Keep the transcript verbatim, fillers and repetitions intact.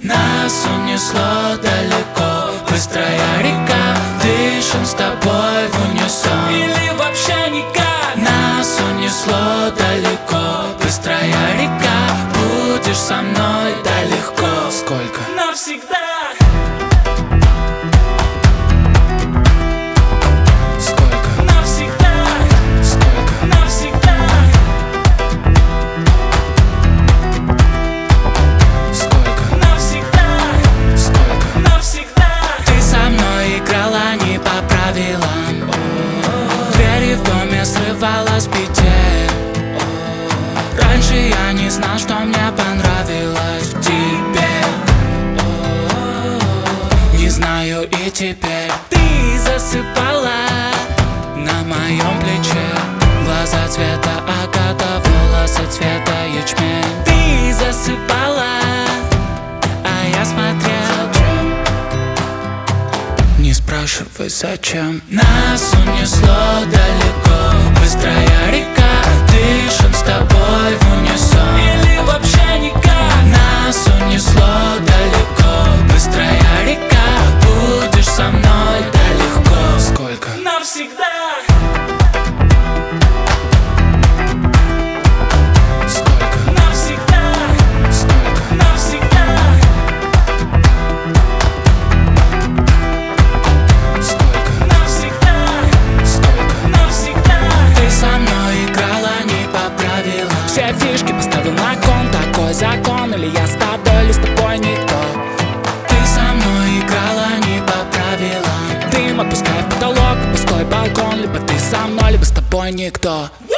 Нас унесло далеко, быстрая река, дышим с тобой в унисон. Или вообще никак. Нас унесло далеко, быстрая река, будешь со мной, да легко. Сколько? Навсегда. Двери в доме срывала с петель. Раньше я не знал, что мне понравилось в тебе. Не знаю и теперь. Ты засыпала на моем плече. Глаза цвета агата, волосы цвета ячмень. Ты засыпала, а я смотрел. Не спрашивай зачем. Нас унесло далеко, быстрая река, дышим с тобой в унисон. Или вообще никак. Нас унесло далеко, быстрая река, будешь со мной, да легко. Сколько? Навсегда. Все фишки поставил на кон, такой закон. Или я с тобой, или с тобой никто. Ты со мной играла не по правилам. Дым отпускай в потолок, пустой балкон. Либо ты со мной, либо с тобой никто.